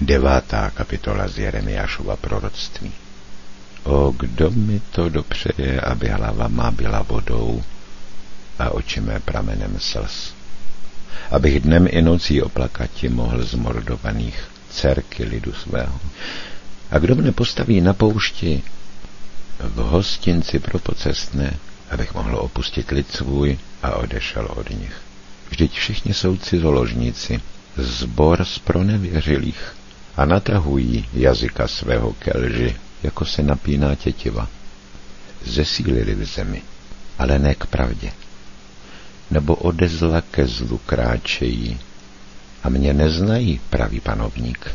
9. kapitola z Jeremiášova proroctví. O, kdo mi to dopřeje, aby hlava má byla vodou a oči mé pramenem slz, abych dnem i nocí oplakati mohl z mordovaných dcerky lidu svého. A kdo mne postaví na poušti v hostinci pro pocestné, abych mohl opustit lid svůj a odešel od nich. Vždyť všichni jsou cizoložníci, sbor z pronevěřilých, a natahují jazyka svého ke lži, jako se napíná tětiva. Zesílili v zemi, ale ne k pravdě. Nebo ode zla ke zlu kráčejí a mě neznají, pravý panovník.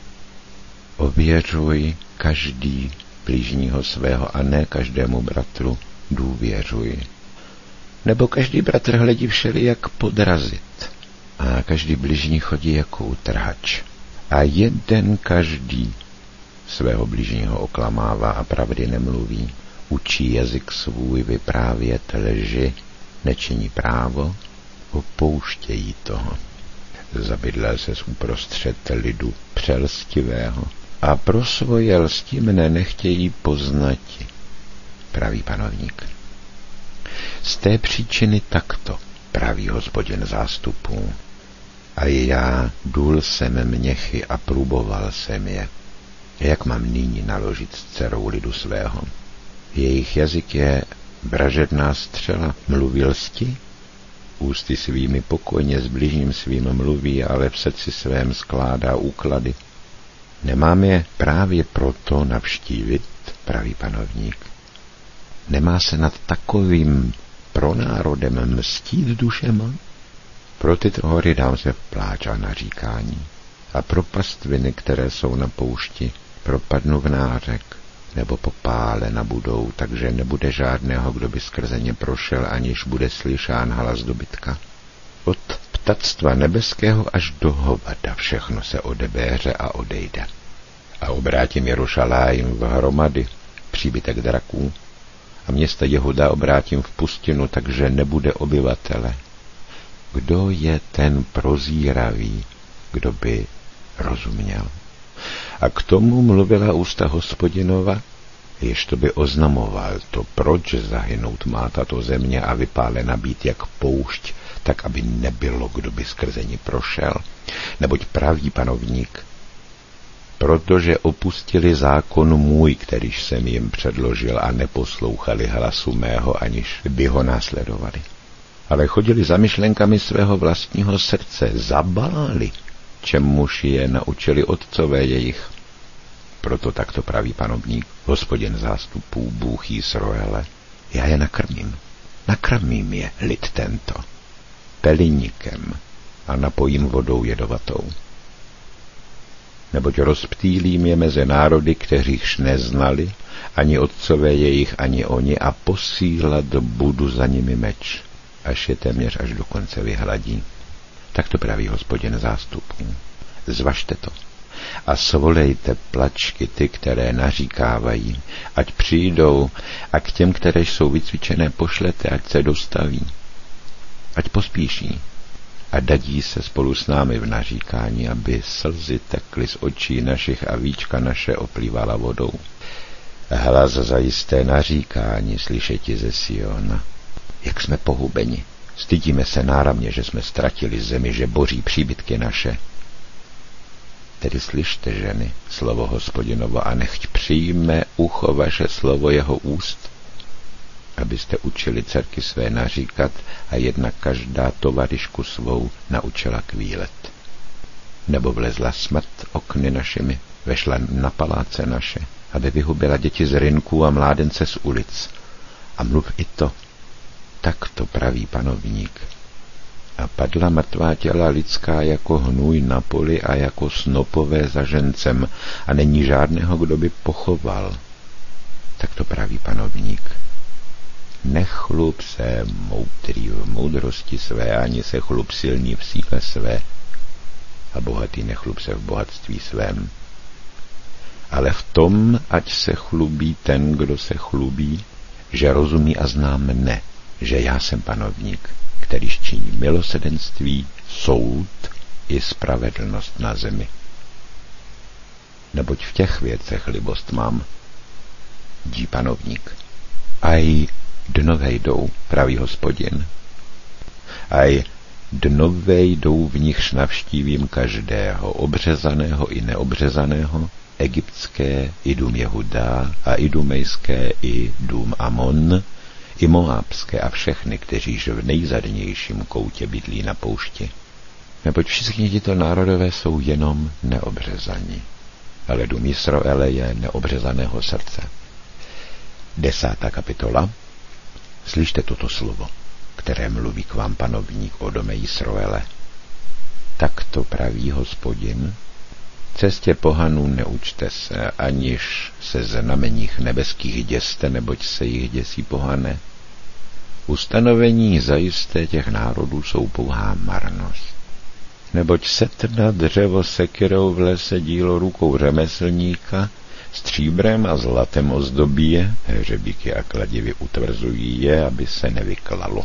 Ověřuj každý blížního svého a ne každému bratru důvěřuj. Nebo každý bratr hledí všelijak podrazit a každý bližní chodí jako utrhač. A jeden každý svého bližního oklamává a pravdy nemluví. Učí jazyk svůj vyprávět lži, nečiní právo, opouštějí toho. Zabydlel ses uprostřed lidu přelstivého a pro svoje lsti mne nechtějí poznati, pravý panovník. Z té příčiny takto, pravý Hospodin zástupů. A já důl jsem měchy a průboval jsem je. Jak mám nyní naložit s dcerou lidu svého? Jejich jazyk je vražedná střela, mluví lsti? Ústy svými pokojně s bližním svým mluví, ale v srdci svém skládá úklady. Nemám je právě proto navštívit, pravý panovník. Nemá se nad takovým pronárodem mstít duše má? Pro tyto hory dám se v pláč a naříkání. A pro pastviny, které jsou na poušti, propadnu v nářek, nebo popálena budou, takže nebude žádného, kdo by skrze ně prošel, aniž bude slyšán hlas dobytka. Od ptactva nebeského až do hovada všechno se odebéře a odejde. A obrátím Jerušalájim v hromady, příbytek draků, a města Jehuda obrátím v pustinu, takže nebude obyvatele. Kdo je ten prozíravý, kdo by rozuměl? A k tomu mluvila ústa Hospodinova, jež to by oznamoval to, proč zahynout má tato země a vypálena být jak poušť, tak aby nebylo, kdo by skrze ní prošel. Neboť pravý panovník, protože opustili zákon můj, kterýž jsem jim předložil, a neposlouchali hlasu mého, aniž by ho následovali. Ale chodili za myšlenkami svého vlastního srdce, zabáli, čemuž je naučili otcové jejich. Proto takto praví panovník, Hospodin zástupů, Bůh Jisroele. Já je nakrmím je, lid tento, pelinikem a napojím vodou jedovatou. Neboť rozptýlím je mezi národy, kteříž neznali, ani otcové jejich, ani oni, a posílat budu za nimi meč, až je téměř až do konce vyhladí. Tak to praví Hospodin zástupů. Zvažte to a svolejte plačky ty, které naříkávají, ať přijdou, a k těm, které jsou vycvičené, pošlete, ať se dostaví, ať pospíší a dadí se spolu s námi v naříkání, aby slzy tekly z očí našich a víčka naše oplývala vodou. Hlas zajisté naříkání slyšeti ze Siona. Jak jsme pohubeni, stydíme se náramně, že jsme ztratili zemi, že boří příbytky naše. Tedy slyšte, ženy, slovo Hospodinovo, a nechť přijme ucho vaše slovo jeho úst, abyste učili dcerky své naříkat a jedna každá tovarišku svou naučila kvílet. Nebo vlezla smrt okny našimi, vešla na paláce naše, aby vyhubila děti z rynků a mládence z ulic. A mluv i to, tak to praví panovník. A padla mrtvá těla lidská jako hnůj na poli a jako snopové za žencem, a není žádného, kdo by pochoval. Tak to praví panovník. Nechlup se moudrý v moudrosti své, ani se chlup silný v síle své, a bohatý nechlup se v bohatství svém. Ale v tom, ať se chlubí ten, kdo se chlubí, že rozumí a zná mne, že já jsem panovník, kterýž činí milosrdenství, soud i spravedlnost na zemi. neboť v těch věcech libost mám, dí panovník. Aj dnové jdou, praví Hospodin. Aj dnové jdou, v nichž navštívím každého, obřezaného i neobřezaného, egyptské i dům Jehuda a i dumejské i dům Amon, i moábské a všechny, kteříž v nejzadnějším koutě bydlí na poušti. Neboť všichni tito národové jsou jenom neobřezaní, ale dům Jisroele je neobřezaného srdce. 10. kapitola. Slyšte toto slovo, které mluví k vám panovník o dome Jisroele. Takto praví Hospodin: cestě pohanů neučte se, aniž se znameních nebeských děste, neboť se jich děsí pohané. Ustanovení zajisté těch národů jsou pouhá marnost. Neboť setna dřevo sekyrou v lese dílo rukou řemeslníka, stříbrem a zlatem ozdobí je, hřebíky a kladivy utvrzují je, aby se nevyklalo.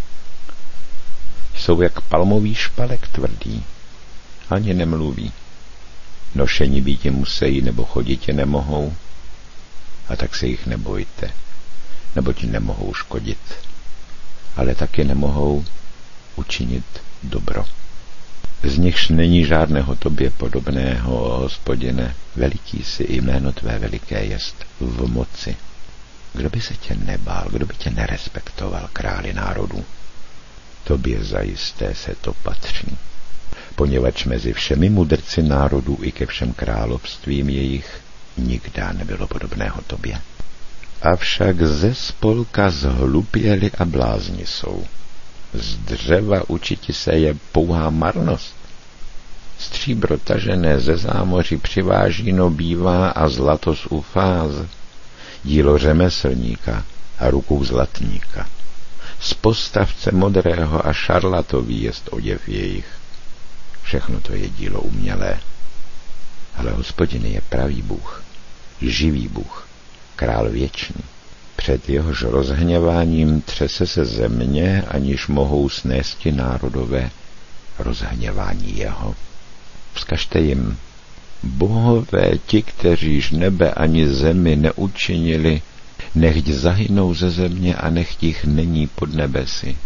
Jsou jak palmový špalek tvrdý, ani nemluví. Nošení býti musejí, nebo choditě nemohou, a tak se jich nebojte, neboť nemohou škodit, ale taky nemohou učinit dobro. Z nichž není žádného tobě podobného, Hospodine, veliký si, jméno tvé veliké jest v moci. Kdo by se tě nebál, kdo by tě nerespektoval, králi národů? Tobě zajisté se to patří, poněvadž mezi všemi mudrci národů i ke všem královstvím jejich nikdy nebylo podobného tobě. Avšak ze spolka zhlupěli a blázni jsou. Z dřeva učiti se je pouhá marnost. Stříbro tažené ze zámoří přivážíno bývá a zlato z Ufáz, dílo řemeslníka a rukou zlatníka. Z postavce modrého a šarlatový jest oděv jejich. Všechno to je dílo umělé. Ale Hospodin je pravý Bůh, živý Bůh, král věčný. Před jehož rozhněváním třese se země, aniž mohou snésti národové rozhněvání jeho. Vzkažte jim: bohové ti, kteříž nebe ani zemi neučinili, nechť zahynou ze země a nechť jich není pod nebesy.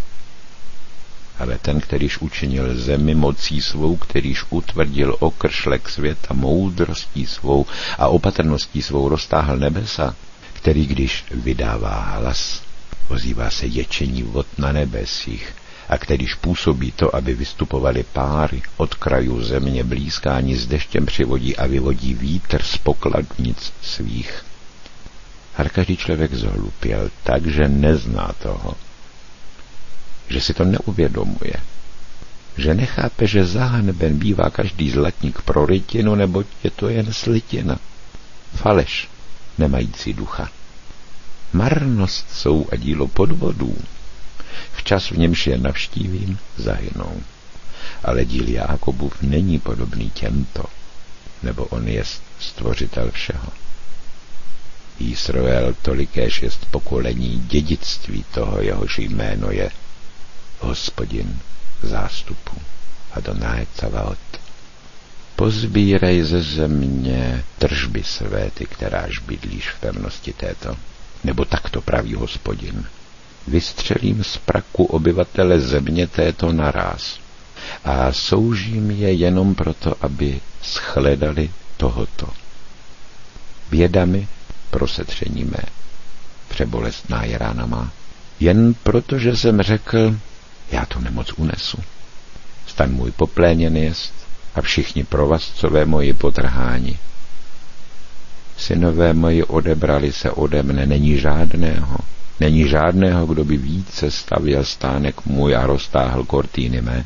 Ale ten, kterýž učinil zemi mocí svou, kterýž utvrdil okršlek světa moudrostí svou a opatrností svou roztáhl nebesa, který, když vydává hlas, ozývá se ječení vod na nebesích, a kterýž působí to, aby vystupovaly páry od krajů země, blízkání s deštěm přivodí a vyvodí vítr z pokladnic svých. Ale každý člověk zhlupěl tak, že nezná toho, že si to neuvědomuje, že nechápe, že zahanben bývá každý zlatník pro rytinu, neboť je to jen slitina, faleš, nemající ducha. Marnost jsou a dílo podvodů. Včas v němž je navštívím, zahynou. Ale díl Jákobův není podobný těmto, nebo on je stvořitel všeho. Jisroel tolikéž jest pokolení dědictví toho, jehož jméno je Hospodin zástupu, Adonai Cavaot. Pozbírej ze země tržby své, ty, kteráž bydlíš v pevnosti této, nebo takto praví Hospodin. Vystřelím z praku obyvatele země této naráz a soužím je jenom proto, aby shledali tohoto. Bědami prosetření mé, přebolestná je rána má, jen proto, že jsem řekl, já tu nemoc unesu. Stan můj popléněn jest a všichni provazcové moji potrháni. Synové moji odebrali se ode mne, není žádného, kdo by více stavěl stánek můj a roztáhl kortýny mé.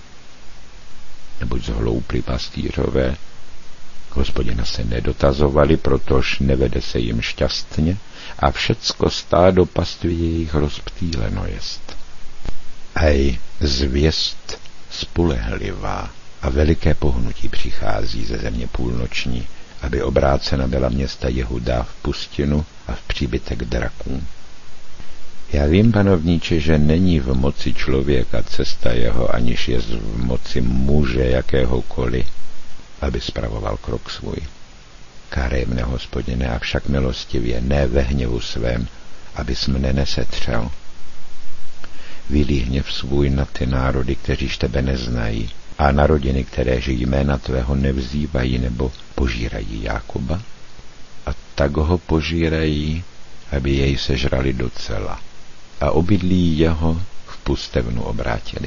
Neboť zhloupli pastýřové Hospodina se nedotazovali, protož nevede se jim šťastně a všecko stádo pastvy jejich rozptýleno jest. Hej, zvěst spolehlivá a veliké pohnutí přichází ze země půlnoční, aby obrácena byla města Jehuda v pustinu a v příbytek draků. Já vím, panovníče, že není v moci člověka cesta jeho, aniž je v moci muže jakéhokoliv, aby spravoval krok svůj. Kárej mne, Hospodine, avšak milostivě, ne ve hněvu svém, abys mne nesetřel. Vylí hněv svůj na ty národy, kteříž tebe neznají, a na rodiny, kteréž jména tvého nevzývají nebo požírají Jákoba. A tak ho požírají, aby jej sežrali docela a obydlí jeho v pustevnu obrátili.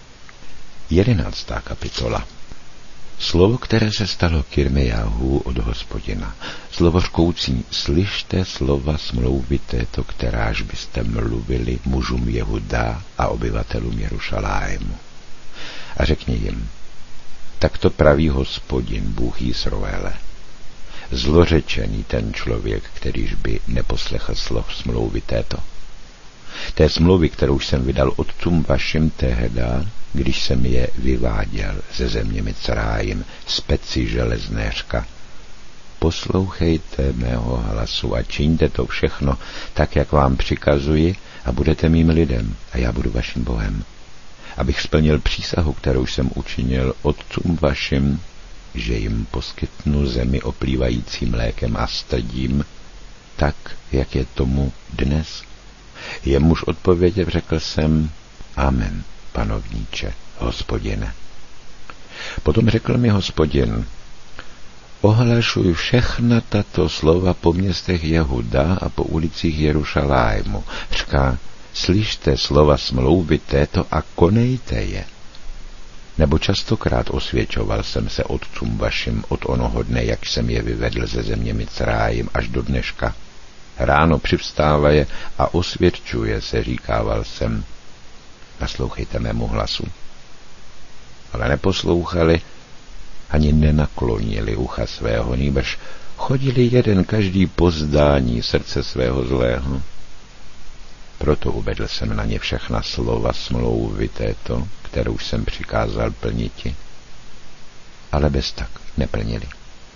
11. kapitola. Slovo, které se stalo k Jirmijáhu od Hospodina. Slovo řkoucí, slyšte slova smlouvy této, kteráž byste mluvili mužům Jehuda a obyvatelům Jerušalému. A řekni jim, takto praví Hospodin, Bůh Jisroele. Zlořečený ten člověk, kterýž by neposlechl slov smlouvy této. Té smlouvy, kterou jsem vydal otcům vašim tehda, když jsem je vyváděl ze země Micrájim z peci železnéřka. Poslouchejte mého hlasu a čiňte to všechno tak, jak vám přikazuji, a budete mým lidem a já budu vaším Bohem. Abych splnil přísahu, kterou jsem učinil otcům vašim, že jim poskytnu zemi oplývající mlékem a stadím, tak, jak je tomu dnes. Jemuž odpověděv řekl jsem, amen, panovníče, Hospodine. Potom řekl mi Hospodin, ohlašuj všechna tato slova po městech Jehuda a po ulicích Jerušalému. Říká, slyšte slova smlouvy této a konejte je. Nebo častokrát osvědčoval jsem se otcům vašim od onoho dne, jak jsem je vyvedl ze země Micrájim až do dneška. Ráno přivstávaje a osvědčuje se, říkával jsem, naslouchejte mému hlasu. Ale neposlouchali, ani nenaklonili ucha svého, nýbrž chodili jeden každý po zdání srdce svého zlého. Proto uvedl jsem na ně všechna slova smlouvy této, kterou jsem přikázal plniti. Ale bez tak neplnili.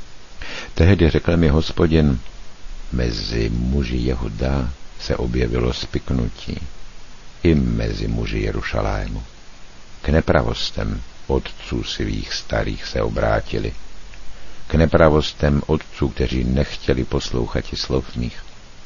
Tehdy řekl mi Hospodin, mezi muži Jehuda se objevilo spiknutí, i mezi muži Jerušalému. K nepravostem otců svých starých se obrátili, k nepravostem otců, kteří nechtěli poslouchat i slov mých.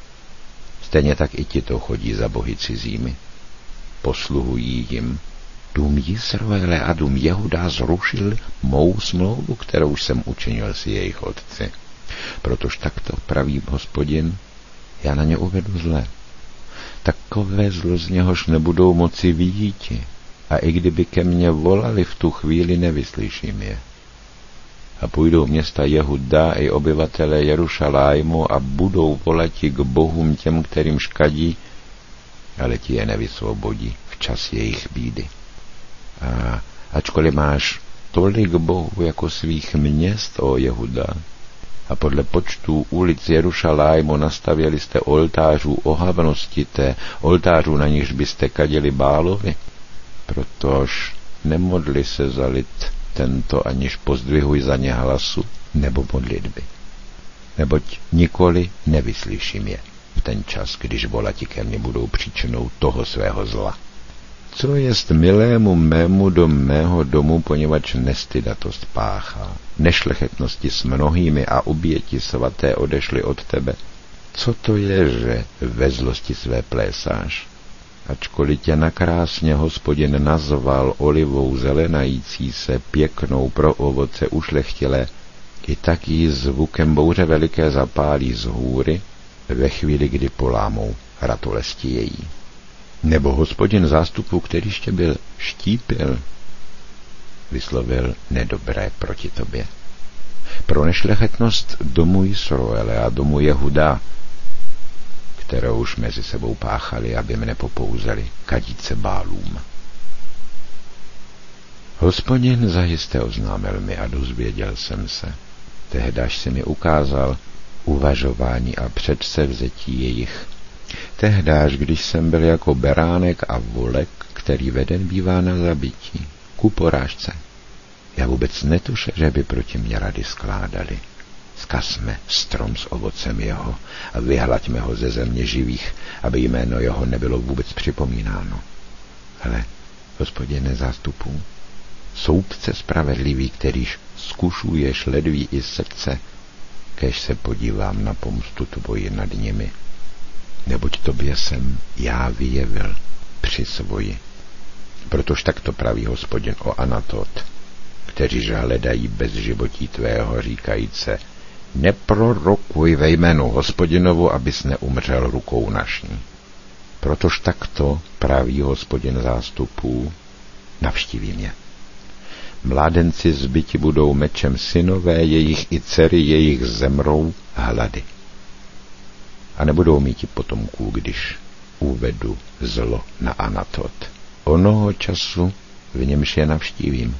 Stejně tak i tito chodí za bohy cizími. Posluhují jim. Dům Jisroele a dům Jehuda zrušil mou smlouvu, kterou jsem učinil si jejich otci. Protož takto praví Hospodin, já na ně uvedu zlé. Takové zlo, z něhož nebudou moci vyjíti, a i kdyby ke mně volali, v tu chvíli nevyslyším je. A půjdou města Jehuda i obyvatele Jerušalému a budou volati k bohům těm, kterým škadí, ale ti je nevysvobodí v čas jejich bídy. A ačkoliv máš tolik bohů jako svých měst, o Jehuda, a podle počtu ulic Jerušalému nastavěli jste oltářů ohavnosti té, oltářů, na nichž byste kadili Bálovi, protož nemodli se za lid tento, aniž pozdvihuj za ně hlasu nebo modlitby. Neboť nikoli nevyslyším je v ten čas, když volati ke mně budou příčinou toho svého zla. Co jest milému mému do mého domu, poněvadž nestydatost páchá, nešlechetnosti s mnohými a oběti svaté odešly od tebe. Co to je, že ve zlosti své plésáš? Ačkoliv tě nakrásně Hospodin nazval olivou zelenající se, pěknou pro ovoce ušlechtilé, i tak jí zvukem bouře veliké zapálí z hůry ve chvíli, kdy polámou ratolesti její. Nebo Hospodin zástupu, kterýž tě byl štípil, vyslovil nedobré proti tobě. Pro nešlechetnost domu Jisroele a domu Jehuda, kterou už mezi sebou páchali, aby mne popouzeli, kadít se Bálům. Hospodin zajisté oznámil mi a dozvěděl jsem se. Tehdaž si mi ukázal uvažování a předsevzetí jejich. Tehdáž, když jsem byl jako beránek a volek, který veden bývá na zabití, ku porážce. Já vůbec netušil, že by proti mě rady skládali. Zkazme strom s ovocem jeho a vyhlaďme ho ze země živých, aby jméno jeho nebylo vůbec připomínáno. Hele, Hospodine zástupů, soudce spravedlivý, kterýž zkušuješ ledví i srdce, kež se podívám na pomstu tvoji nad nimi. Neboť tobě jsem já vyjevil při svoji. Protož takto praví Hospodin o Anatot, kteří hledají bez životí tvého, říkajíce, neprorokuj ve jménu Hospodinovu, abys neumřel rukou naší. Protož takto praví Hospodin zástupů, navštíví mě. Mládenci zbyti budou mečem, synové jejich i dcery jejich zemrou hlady. A nebudou mít potomků, když uvedu zlo na Anatot. Onoho času v němž je navštívím.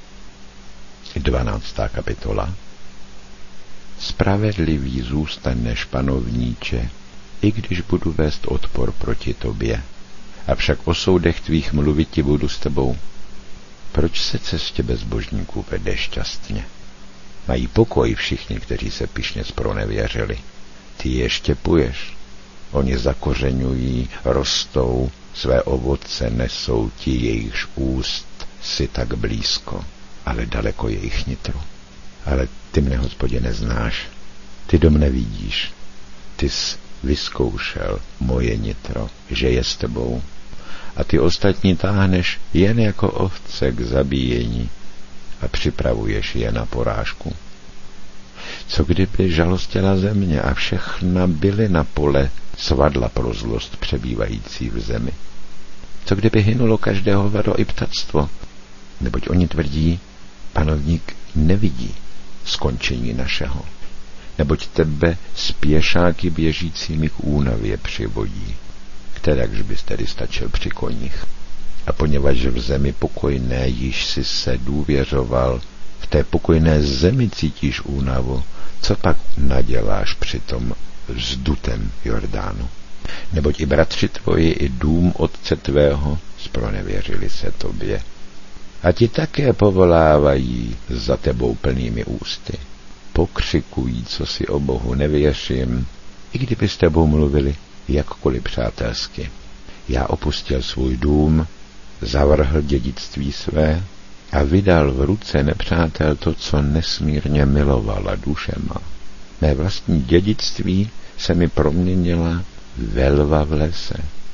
12. kapitola. Spravedlivý zůstaneš, panovníče, i když budu vést odpor proti tobě. Avšak o soudech tvých mluviti budu s tebou. Proč se cestě bezbožníků vede šťastně? Mají pokoj všichni, kteří se pyšně zpronevěřili. Ty je štěpuješ. Oni zakořeňují, rostou, své ovoce nesou ti, jejichž úst si tak blízko, ale daleko jejich nitro. Ale ty mne, Hospodine, neznáš, ty do mne vidíš. Ty jsi vyzkoušel moje nitro, že je s tebou. A ty ostatní táhneš jen jako ovce k zabíjení a připravuješ je na porážku. Co kdyby žalostila země a všechna bylina pole svadla pro zlost přebývající v zemi? Co kdyby hynulo každé hovado i ptactvo? Neboť oni tvrdí, panovník nevidí skončení našeho. Neboť tebe s pěšáky běžícími k únavě přivodí, kterakž bys tedy stačil při koních. A poněvadž v zemi pokojné již si se důvěřoval, v té pokojné zemi cítíš únavu, co pak naděláš při tom vzdutem Jordánu? Neboť i bratři tvoji, i dům otce tvého zpronevěřili se tobě. A ti také povolávají za tebou plnými ústy. Pokřikují, co si o Bohu nevěřím, i kdyby s tebou mluvili jakkoliv přátelsky. Já opustil svůj dům, zavrhl dědictví své a vydal v ruce nepřátel to, co nesmírně milovala duše má. Mé vlastní dědictví se mi proměnila ve lva v lese.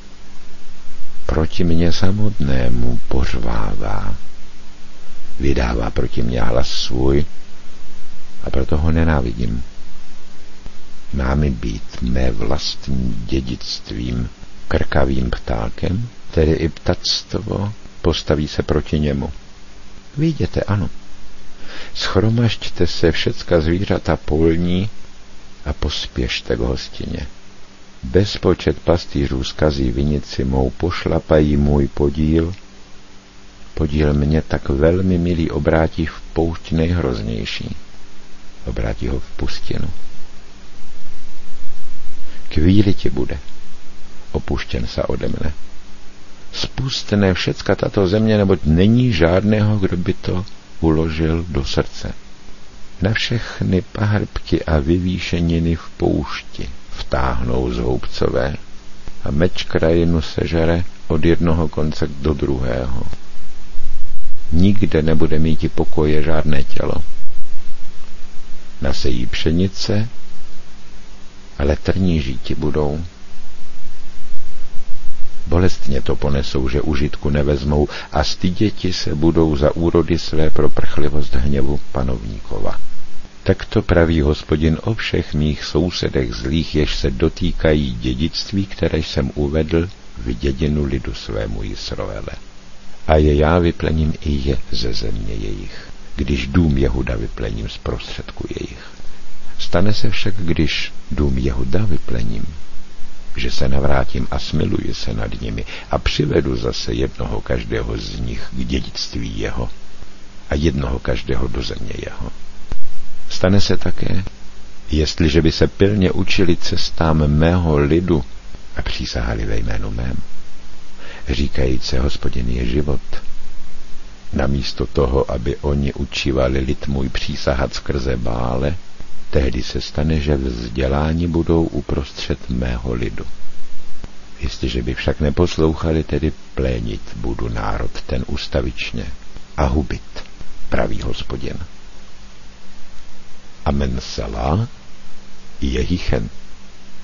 Proti mně samotnému pořvává. Vydává proti mně hlas svůj a proto ho nenávidím. Má-mi být mé vlastní dědictvím krkavým ptákem, tedy i ptactvo postaví se proti němu. Viděte, ano. Schromažďte se všecka zvířata polní a pospěšte k hostině. Bezpočet pastýřů zkazí vinici mou, pošlapají můj podíl. Podíl mě tak velmi milý obrátí v poušť nejhroznější. Obrátí ho v pustinu. Chvíli ti bude. Opuštěn se ode mne. Spustne všecka tato země, neboť není žádného, kdo by to uložil do srdce. Na všechny pahrbky a vyvýšeniny v poušti vtáhnou zhoubcové a meč krajinu sežere od jednoho konce do druhého. Nikde nebude mít pokoje žádné tělo. Nasejí pšenice, ale trníži ti budou. Bolestně to ponesou, že užitku nevezmou a styděti se budou za úrody své pro prchlivost hněvu panovníkova. Takto praví Hospodin o všech mých sousedech zlých, jež se dotýkají dědictví, které jsem uvedl v dědinu lidu svému Jisroele. A je já vyplením i je ze země jejich, když dům Jehuda vyplením z prostředku jejich. Stane se však, když dům Jehuda vyplením, že se navrátím a smiluji se nad nimi a přivedu zase jednoho každého z nich k dědictví jeho a jednoho každého do země jeho. Stane se také, jestliže by se pilně učili cestám mého lidu a přísahali ve jménu mém, říkajíce, Hospodin je život, namísto toho, aby oni učívali lid můj přísahat skrze Bále, tehdy se stane, že vzděláni budou uprostřed mého lidu. Jestliže by však neposlouchali, tedy plénit budu národ ten ustavičně a hubit, praví Hospodin. Amen Selah. Jehichem.